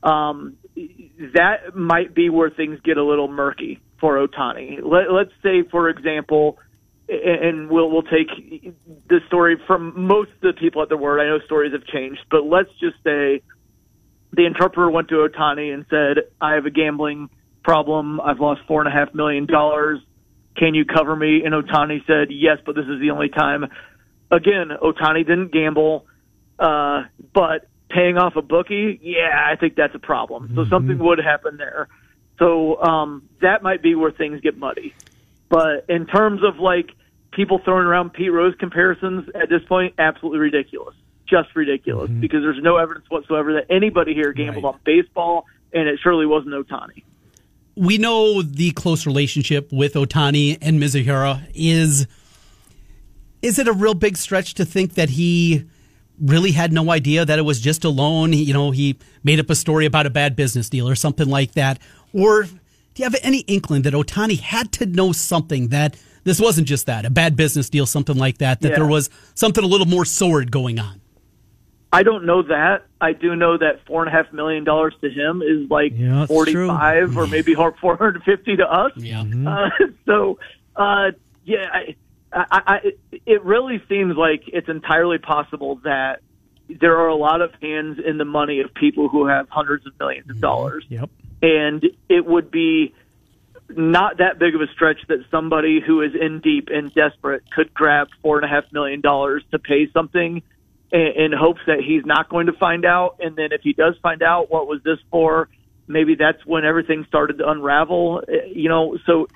Speaker 5: That might be where things get a little murky for Ohtani. Let's say, for example, and we'll take the story from most of the people at their word. I know stories have changed, but let's just say the interpreter went to Ohtani and said, I have a gambling problem. I've lost $4.5 million. Can you cover me? And Ohtani said, yes, but this is the only time. Again, Ohtani didn't gamble, but paying off a bookie, I think that's a problem. So something would happen there. So that might be where things get muddy. But in terms of like people throwing around Pete Rose comparisons at this point, absolutely ridiculous. Just ridiculous because there's no evidence whatsoever that anybody here gambled on baseball, and it surely wasn't Ohtani.
Speaker 2: We know the close relationship with Ohtani and Mizuhara. Is it a real big stretch to think that he really had no idea that it was just a loan? He made up a story about a bad business deal or something like that. Or do you have any inkling that Ohtani had to know something, that this wasn't just that, a bad business deal, something like that, that there was something a little more sordid going on?
Speaker 5: I don't know that. I do know that $4.5 million to him is like 45 or maybe 450 to us.
Speaker 2: Yeah.
Speaker 5: It really seems like it's entirely possible that there are a lot of hands in the money of people who have hundreds of millions of dollars.
Speaker 1: Yep.
Speaker 5: And it would be not that big of a stretch that somebody who is in deep and desperate could grab $4.5 million to pay something in hopes that he's not going to find out. And then if he does find out, what was this for? Maybe that's when everything started to unravel. So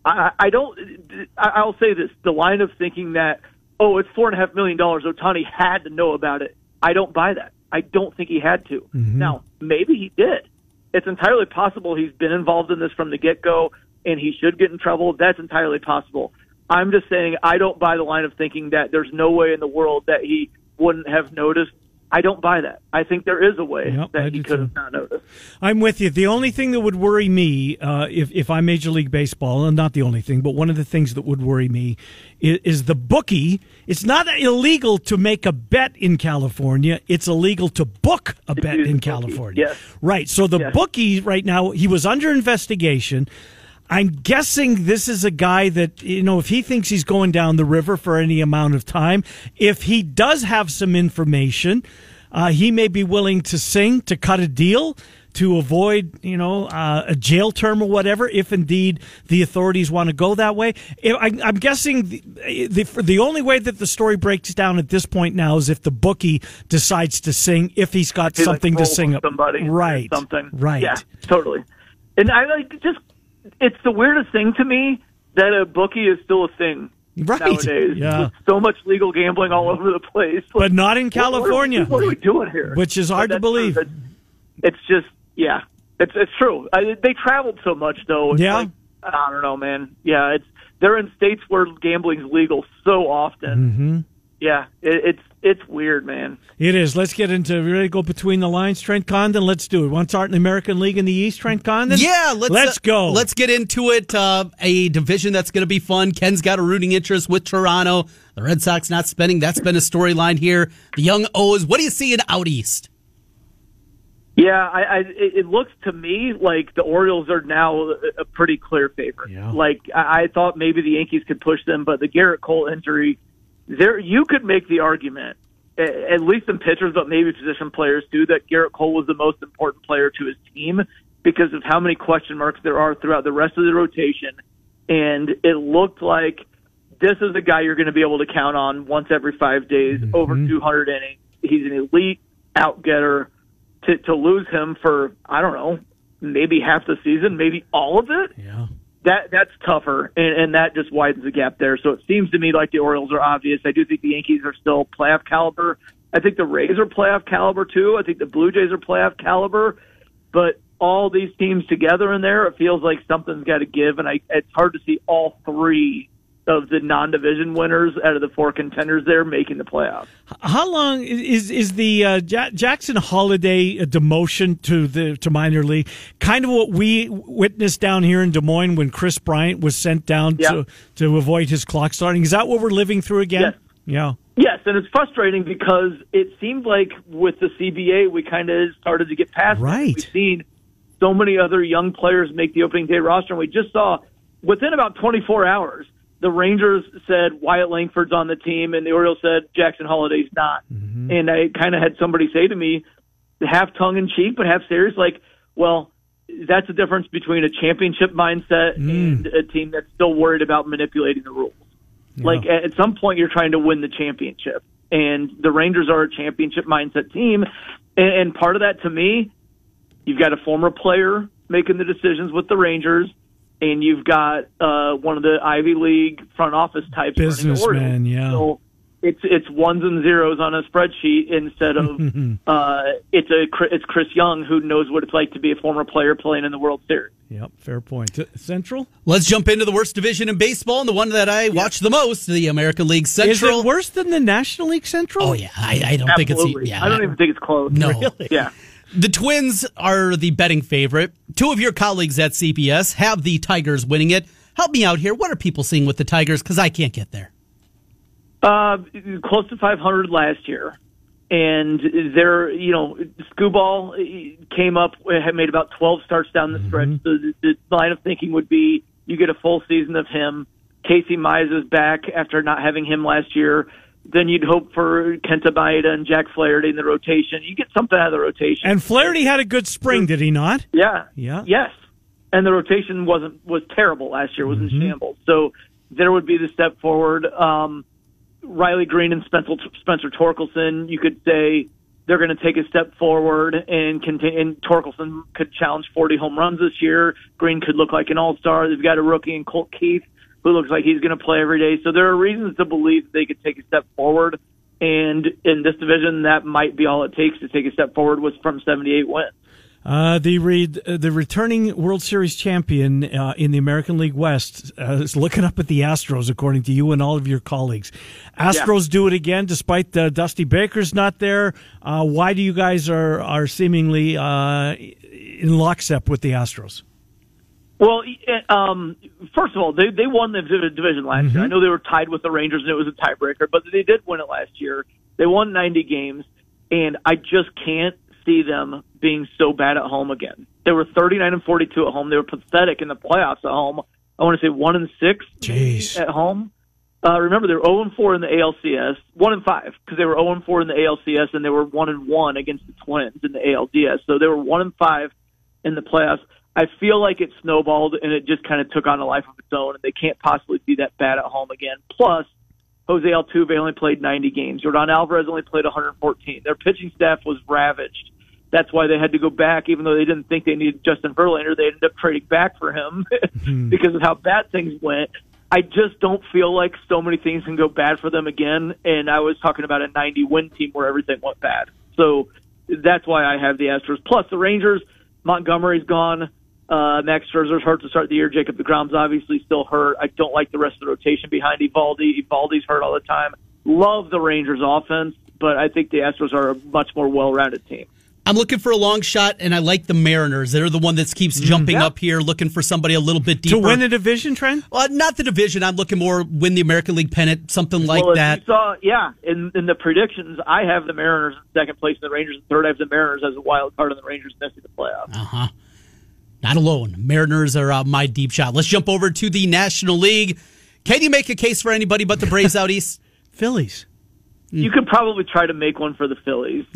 Speaker 5: I'll say this, the line of thinking that, it's $4.5 million, Ohtani had to know about it. I don't buy that. I don't think he had to. Now, maybe he did. It's entirely possible he's been involved in this from the get-go and he should get in trouble. That's entirely possible. I'm just saying I don't buy the line of thinking that there's no way in the world that he wouldn't have noticed. I don't buy that. I think there is a way that he could have not noticed.
Speaker 1: I'm with you. The only thing that would worry me, if I'm Major League Baseball, and not the only thing, but one of the things that would worry me is the bookie. It's not illegal to make a bet in California. It's illegal to book a bet in California.
Speaker 5: Yes.
Speaker 1: Right. So the bookie right now, he was under investigation. I'm guessing this is a guy that, if he thinks he's going down the river for any amount of time, if he does have some information, he may be willing to to cut a deal to avoid, a jail term or whatever, if indeed the authorities want to go that way. I'm guessing the only way that the story breaks down at this point now is if the bookie decides to sing, if he's got something to sing.
Speaker 5: Somebody,
Speaker 1: right.
Speaker 5: Something.
Speaker 1: Right.
Speaker 5: Yeah, totally. And it's the weirdest thing to me that a bookie is still a thing nowadays.
Speaker 1: Yeah.
Speaker 5: With so much legal gambling all over the place.
Speaker 1: But not in California.
Speaker 5: What are we doing here?
Speaker 1: Which is hard to believe.
Speaker 5: It's just, it's true. They traveled so much, though. It's
Speaker 1: yeah.
Speaker 5: Like, I don't know, man. Yeah, they're in states where gambling's legal so often. Yeah, it's weird, man.
Speaker 1: It is. Let's get into really go between the lines. Trent Condon, let's do it. Want to start in the American League in the East, Trent Condon?
Speaker 2: Yeah, let's
Speaker 1: go.
Speaker 2: Let's get into it. A division that's going to be fun. Ken's got a rooting interest with Toronto. The Red Sox not spending. That's been a storyline here. The young O's. What do you see in out East?
Speaker 5: Yeah, it looks to me like the Orioles are now a pretty clear favorite.
Speaker 1: Yeah.
Speaker 5: Like I thought maybe the Yankees could push them, but the Garrett Cole injury, you could make the argument, at least in pitchers, but maybe position players too, that Garrett Cole was the most important player to his team because of how many question marks there are throughout the rest of the rotation. And it looked like this is the guy you're going to be able to count on once every 5 days, over 200 innings. He's an elite out-getter. To lose him for, I don't know, maybe half the season, maybe all of it, that's tougher, and that just widens the gap there. So it seems to me like the Orioles are obvious. I do think the Yankees are still playoff caliber. I think the Rays are playoff caliber, too. I think the Blue Jays are playoff caliber. But all these teams together in there, it feels like something's got to give, and it's hard to see all three of the non-division winners out of the four contenders there making the playoffs.
Speaker 1: How long is the Jackson Holiday demotion to minor league kind of what we witnessed down here in Des Moines when Chris Bryant was sent down to avoid his clock starting? Is that what we're living through again? Yeah.
Speaker 5: Yes, and it's frustrating because it seemed like with the CBA, we kind of started to get past
Speaker 1: right.
Speaker 5: it. We've seen so many other young players make the opening day roster, and we just saw within about 24 hours, the Rangers said Wyatt Langford's on the team, and the Orioles said Jackson Holliday's not. Mm-hmm. And I kind of had somebody say to me, half tongue-in-cheek, but half serious, like, well, that's the difference between a championship mindset and a team that's still worried about manipulating the rules. Yeah. Like, at some point, you're trying to win the championship, and the Rangers are a championship mindset team. And part of that, to me, you've got a former player making the decisions with the Rangers, and you've got one of the Ivy League front office types,
Speaker 1: businessman. Yeah.
Speaker 5: So it's ones and zeros on a spreadsheet instead of it's Chris Young, who knows what it's like to be a former player playing in the World Series.
Speaker 1: Yep, fair point. Central?
Speaker 2: Let's jump into the worst division in baseball, and the one that I watch the most, the American League Central.
Speaker 1: Is it worse than the National League Central?
Speaker 2: Oh, yeah. I don't think it's... Yeah,
Speaker 5: I don't even think it's close.
Speaker 2: No.
Speaker 5: Really? Yeah.
Speaker 2: The Twins are the betting favorite. Two of your colleagues at CBS have the Tigers winning it. Help me out here. What are people seeing with the Tigers? Because I can't get there.
Speaker 5: Close to 500 last year. And they're, Skubal came up, had made about 12 starts down the stretch. So the line of thinking would be you get a full season of him. Casey Mize is back after not having him last year. Then you'd hope for Kenta Maeda and Jack Flaherty in the rotation. You get something out of the rotation.
Speaker 1: And Flaherty had a good spring, did he not?
Speaker 5: Yeah.
Speaker 1: Yeah.
Speaker 5: Yes. And the rotation was terrible last year. It was in shambles. So there would be the step forward. Riley Green and Spencer Torkelson, you could say they're going to take a step forward and continue. And Torkelson could challenge 40 home runs this year. Green could look like an all-star. They've got a rookie in Colt Keith who looks like he's going to play every day. So there are reasons to believe they could take a step forward. And in this division, that might be all it takes to take a step forward from 78 wins.
Speaker 1: The returning World Series champion in the American League West is looking up at the Astros, according to you and all of your colleagues. Astros do it again, despite Dusty Baker's not there. Why do you guys are seemingly in lockstep with the Astros?
Speaker 5: Well, first of all, they won the division last year. I know they were tied with the Rangers, and it was a tiebreaker, but they did win it last year. They won 90 games, and I just can't see them being so bad at home again. They were 39-42 at home. They were pathetic in the playoffs at home. I want to say 1-6 at home. Remember, they were 0-4 in the ALCS, 1-5 because they were 0-4 in the ALCS, and they were 1-1 against the Twins in the ALDS. So they were 1-5 in the playoffs. I feel like it snowballed, and it just kind of took on a life of its own, and they can't possibly be that bad at home again. Plus, Jose Altuve only played 90 games. Jordan Alvarez only played 114. Their pitching staff was ravaged. That's why they had to go back, even though they didn't think they needed Justin Verlander. They ended up trading back for him because of how bad things went. I just don't feel like so many things can go bad for them again, and I was talking about a 90-win team where everything went bad. So that's why I have the Astros. Plus, the Rangers, Montgomery's gone. Max Scherzer's hurt to start the year. Jacob deGrom's obviously still hurt. I don't like the rest of the rotation behind Eovaldi. Eovaldi's hurt all the time. Love the Rangers' offense, but I think the Astros are a much more well-rounded team.
Speaker 2: I'm looking for a long shot, and I like the Mariners. They're the one that keeps jumping up here, looking for somebody a little bit deeper.
Speaker 1: To win the division, Trent?
Speaker 2: Not the division. I'm looking more win the American League pennant, something like that.
Speaker 5: You saw, in the predictions, I have the Mariners in second place and the Rangers in third. I have the Mariners as a wild card and the Rangers missing the playoffs.
Speaker 2: Not alone. Mariners are my deep shot. Let's jump over to the National League. Can you make a case for anybody but the Braves out east?
Speaker 1: Phillies.
Speaker 5: You could probably try to make one for the Phillies.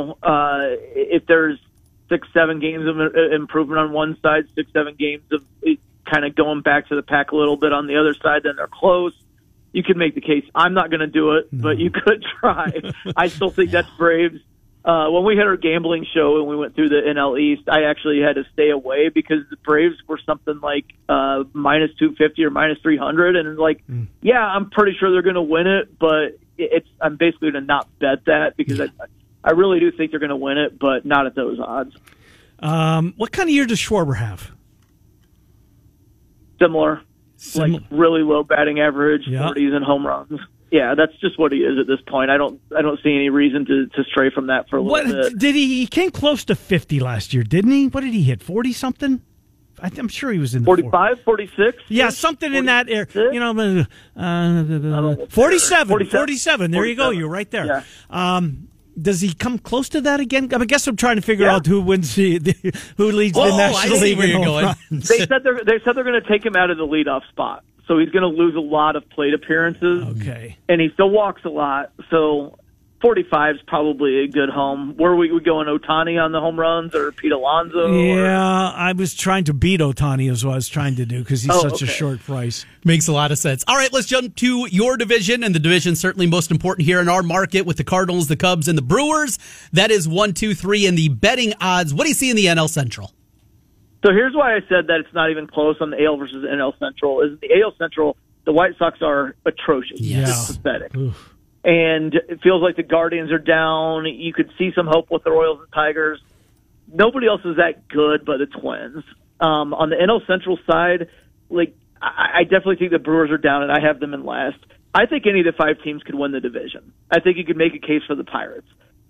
Speaker 5: If there's 6-7 games of improvement on one side, 6-7 games of kind of going back to the pack a little bit on the other side, then they're close. You could make the case. I'm not going to do it, but you could try. I still think that's Braves. When we had our gambling show and we went through the NL East, I actually had to stay away because the Braves were something like minus 250 or minus 300, and it's like, yeah, I'm pretty sure they're going to win it, but I'm basically going to not bet that because I really do think they're going to win it, but not at those odds.
Speaker 1: What kind of year does Schwarber have?
Speaker 5: Similar. Like really low batting average, 40s and home runs. Yeah, that's just what he is at this point. I don't see any reason to stray from that for a little bit.
Speaker 1: He came close to 50 last year, didn't he? What did he hit? 40 something? I'm sure he was in the
Speaker 5: 45, 46?
Speaker 1: Yeah, something in that area. 47. There you go. You're right there.
Speaker 5: Yeah.
Speaker 1: Does he come close to that again? I guess I'm trying to figure out who wins who leads the National League.
Speaker 2: Where you're going.
Speaker 5: They said they're going to take him out of the leadoff spot, so he's going to lose a lot of plate appearances.
Speaker 1: Okay,
Speaker 5: and he still walks a lot, so 45 is probably a good home. Where we going, Ohtani on the home runs or Pete Alonso?
Speaker 1: Yeah, I was trying to beat Ohtani is what I was trying to do because he's such a short price.
Speaker 2: Makes a lot of sense. All right, let's jump to your division, and the division certainly most important here in our market with the Cardinals, the Cubs, and the Brewers. That is 1, 2, 3 in the betting odds. What do you see in the NL Central?
Speaker 5: So here's why I said that it's not even close on the AL versus NL Central. Is the AL Central, the White Sox are atrocious.
Speaker 2: Yes.
Speaker 5: It's pathetic.
Speaker 1: Oof.
Speaker 5: And it feels like the Guardians are down. You could see some hope with the Royals and Tigers. Nobody else is that good but the Twins. On the NL Central side, I definitely think the Brewers are down, and I have them in last. I think any of the 5 teams could win the division. I think you could make a case for the Pirates.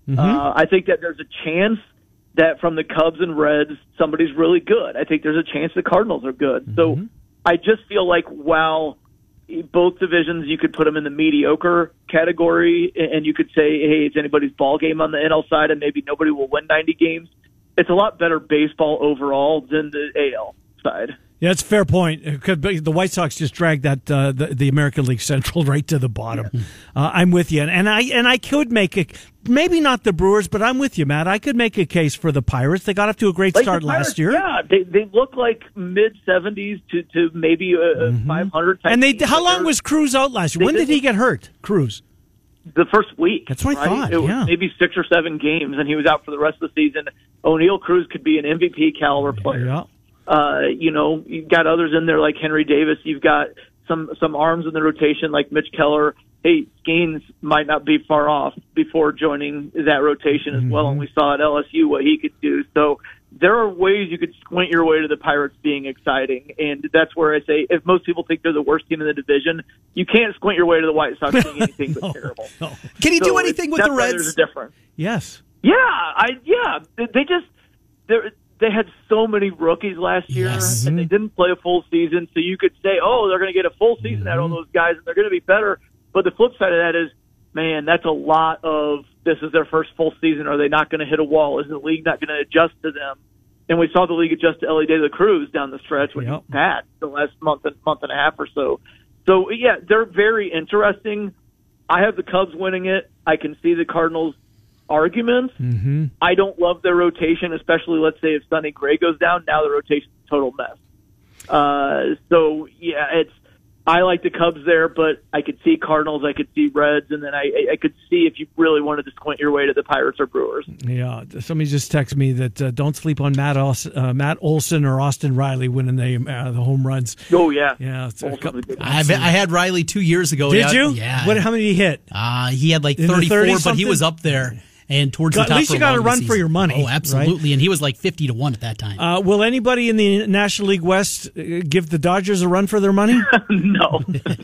Speaker 5: I think that there's a chance that from the Cubs and Reds, somebody's really good. I think there's a chance the Cardinals are good. So I just feel like while both divisions, you could put them in the mediocre category, and you could say, hey, it's anybody's ball game on the NL side, and maybe nobody will win 90 games. It's a lot better baseball overall than the AL side.
Speaker 1: Yeah, that's a fair point. The White Sox just dragged that the American League Central right to the bottom. Yeah. I'm with you, and I could make maybe not the Brewers, but I'm with you, Matt. I could make a case for the Pirates. They got up to a great start last year.
Speaker 5: Yeah, they look like mid-70s to maybe 500.
Speaker 1: And how long was Cruz out last year? When did he get hurt? Cruz.
Speaker 5: The first week.
Speaker 1: That's what I thought.
Speaker 5: It was maybe 6 or 7 games, and he was out for the rest of the season. O'Neal Cruz could be an MVP caliber player.
Speaker 1: Yeah.
Speaker 5: You've got others in there like Henry Davis. You've got some arms in the rotation like Mitch Keller. Hey, Skeens might not be far off before joining that rotation as well, and we saw at LSU what he could do. So there are ways you could squint your way to the Pirates being exciting, and that's where I say if most people think they're the worst team in the division, you can't squint your way to the White Sox being anything but terrible.
Speaker 1: No.
Speaker 2: Can you do anything with the Reds?
Speaker 5: There's a difference.
Speaker 1: Yes.
Speaker 5: They had so many rookies last year, and they didn't play a full season, so you could say, oh, they're going to get a full season out of those guys, and they're going to be better. But the flip side of that is, man, that's a lot of this is their first full season. Are they not going to hit a wall? Is the league not going to adjust to them? And we saw the league adjust to Elly De La Cruz down the stretch, which was bad the last month and a half or so. So, yeah, they're very interesting. I have the Cubs winning it. I can see the Cardinals' arguments. I don't love their rotation, especially, let's say, if Sonny Gray goes down. Now the rotation's a total mess. I like the Cubs there, but I could see Cardinals, I could see Reds, and then I could see if you really wanted to squint your way to the Pirates or Brewers. Yeah,
Speaker 1: somebody just texted me that don't sleep on Matt Olson or Austin Riley winning the home runs.
Speaker 5: Oh, yeah.
Speaker 1: Yeah.
Speaker 2: I had Riley 2 years ago.
Speaker 1: Did you?
Speaker 2: Yeah.
Speaker 1: How many did he hit?
Speaker 2: He had like 34, but he was up there. And towards the top.
Speaker 1: At least you got to run for your money.
Speaker 2: Oh, absolutely.
Speaker 1: Right?
Speaker 2: And he was like 50-1 at that time.
Speaker 1: Will anybody in the National League West give the Dodgers a run for their money?
Speaker 5: No.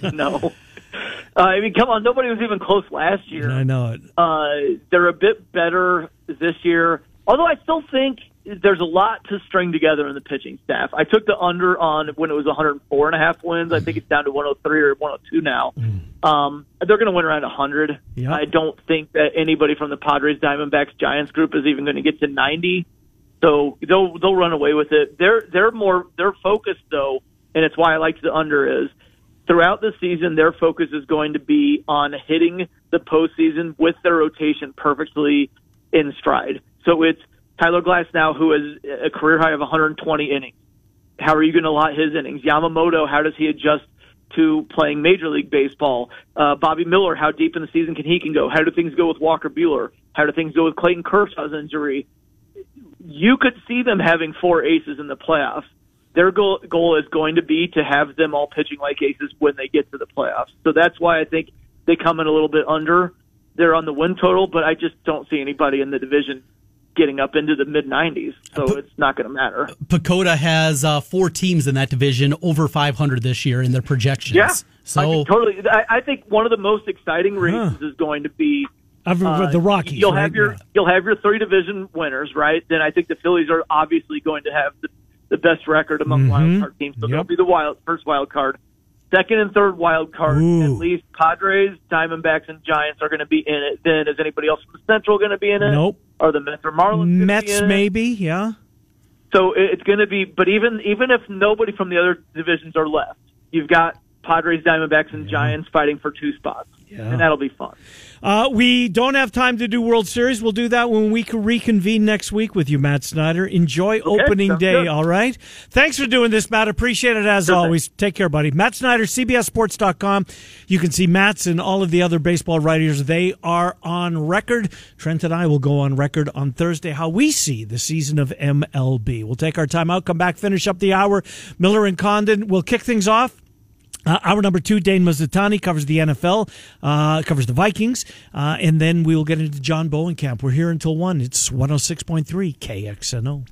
Speaker 5: Come on. Nobody was even close last year.
Speaker 1: I know it.
Speaker 5: They're a bit better this year. Although I still think there's a lot to string together in the pitching staff. I took the under on when it was 104.5 wins. I think it's down to 103 or 102 now. They're going to win around 100. Yep. I don't think that anybody from the Padres, Diamondbacks, Giants group is even going to get to 90. So they'll run away with it. They're focused though, and it's why I liked the under is throughout the season their focus is going to be on hitting the postseason with their rotation perfectly in stride. So it's Tyler Glasnow, who has a career high of 120 innings. How are you going to lot his innings? Yamamoto, how does he adjust to playing Major League Baseball? Bobby Miller, how deep in the season can he go? How do things go with Walker Buehler? How do things go with Clayton Kershaw's injury? You could see them having 4 aces in the playoffs. Their goal is going to be to have them all pitching like aces when they get to the playoffs. So that's why I think they come in a little bit under. They're on the win total, but I just don't see anybody in the division getting up into the mid-90s, so it's not going to matter.
Speaker 2: PECOTA has 4 teams in that division over 500 this year in their projections.
Speaker 5: Yeah,
Speaker 2: so
Speaker 5: totally. I think one of the most exciting races is going to be
Speaker 1: the Rockies.
Speaker 5: You'll have your 3 division winners, right? Then I think the Phillies are obviously going to have the best record among wild card teams. So they'll be the first wild card. Second and third wild card, at least Padres, Diamondbacks, and Giants are going to be in it. Then is anybody else from the Central going to be in it?
Speaker 1: Nope.
Speaker 5: Are the Mets or Marlins
Speaker 1: Mets maybe, yeah.
Speaker 5: So it's going to be, but even if nobody from the other divisions are left, you've got Padres, Diamondbacks, and Giants fighting for 2 spots. Yeah. And that'll be fun.
Speaker 1: We don't have time to do World Series. We'll do that when we can reconvene next week with you, Matt Snyder. Enjoy opening day, good. All right? Thanks for doing this, Matt. Appreciate it as always. Take care, buddy. Matt Snyder, CBSSports.com. You can see Matt's and all of the other baseball writers. They are on record. Trent and I will go on record on Thursday how we see the season of MLB. We'll take our time out, come back, finish up the hour. Miller and Condon will kick things off. Hour number 2, Dane Mazzatani covers the NFL, covers the Vikings, and then we will get into John Bowenkamp. We're here until 1. It's 106.3 KXNO.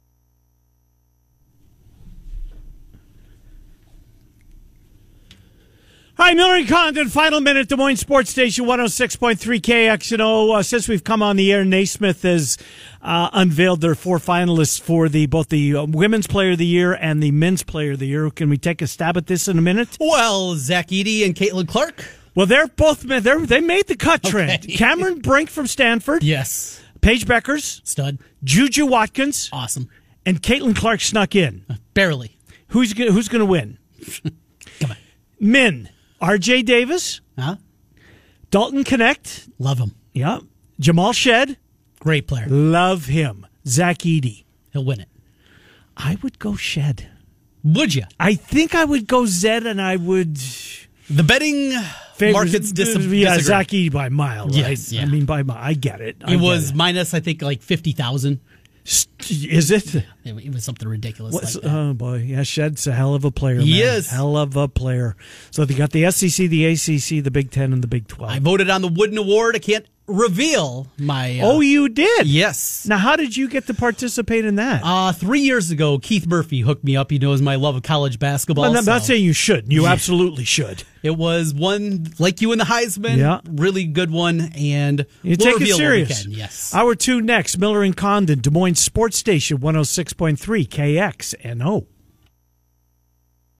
Speaker 1: Hi, Miller and Condon, final minute, Des Moines Sports Station, 106.3 KXNO. Since we've come on the air, Naismith has unveiled their 4 finalists for both the Women's Player of the Year and the Men's Player of the Year. Can we take a stab at this in a minute?
Speaker 2: Well, Zach Edey and Caitlin Clark.
Speaker 1: Well, they made the cut, Trent. Okay. Cameron Brink from Stanford.
Speaker 2: Yes.
Speaker 1: Paige Beckers.
Speaker 2: Stud.
Speaker 1: Juju Watkins.
Speaker 2: Awesome.
Speaker 1: And Caitlin Clark snuck in.
Speaker 2: Barely.
Speaker 1: Who's going to win?
Speaker 2: Come on.
Speaker 1: Men. R.J. Davis.
Speaker 2: Huh?
Speaker 1: Dalton Connect.
Speaker 2: Love him.
Speaker 1: Yeah. Jamal Shed.
Speaker 2: Great player.
Speaker 1: Love him. Zach Edey.
Speaker 2: He'll win it.
Speaker 1: I would go Shed.
Speaker 2: Would you?
Speaker 1: I think I would go Zed, and I would...
Speaker 2: The betting markets disagree.
Speaker 1: Yeah, Zach Edey by a mile, right?
Speaker 2: Yes, yeah.
Speaker 1: I mean, by a mile. I get it.
Speaker 2: It was minus, I think, like 50,000.
Speaker 1: Is it?
Speaker 2: It was something ridiculous like that.
Speaker 1: Oh, boy. Yeah, Shed's a hell of a player, man.
Speaker 2: Yes.
Speaker 1: Hell of a player. So they got the SEC, the ACC, the Big 10, and the Big 12.
Speaker 2: I voted on the Wooden Award. I can't reveal my...
Speaker 1: oh, you did?
Speaker 2: Yes.
Speaker 1: Now, how did you get to participate in that?
Speaker 2: 3 years ago, Keith Murphy hooked me up. He knows my love of college basketball.
Speaker 1: Well, I'm not saying you should. You absolutely should.
Speaker 2: It was one, like you in the Heisman, really good one, and
Speaker 1: you take it serious.
Speaker 2: Yes.
Speaker 1: Hour 2 next, Miller and Condon, Des Moines Sports Station, 106.3 KXNO.